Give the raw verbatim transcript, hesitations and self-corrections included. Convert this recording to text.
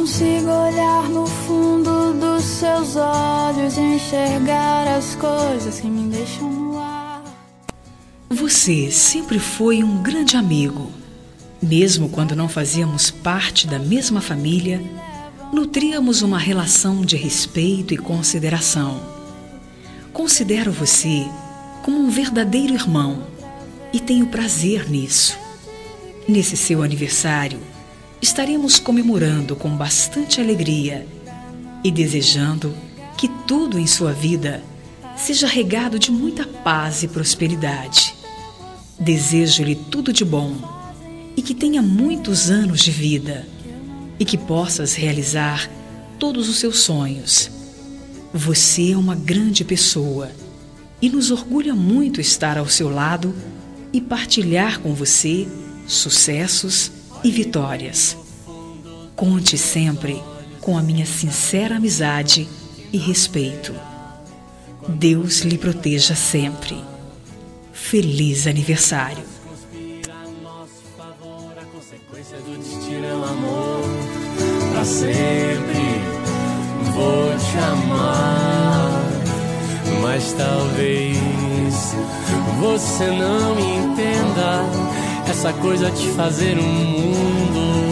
consigo olhar no fundo dos seus olhos e enxergar as coisas que me deixam no ar. Você sempre foi um grande amigo. Mesmo quando não fazíamos parte da mesma família, nutríamos uma relação de respeito e consideração. Considero você como um verdadeiro irmão e tenho prazer nisso. Nesse seu aniversário, estaremos comemorando com bastante alegria e desejando que tudo em sua vida seja regado de muita paz e prosperidade. Desejo-lhe tudo de bom e que tenha muitos anos de vida e que possas realizar todos os seus sonhos. Você é uma grande pessoa e nos orgulha muito estar ao seu lado e partilhar com você sucessos e vitórias. Conte sempre com a minha sincera amizade e respeito. Deus lhe proteja sempre. Feliz aniversário. Pra sempre vou te amar, mas talvez você não entenda essa coisa de fazer um mundo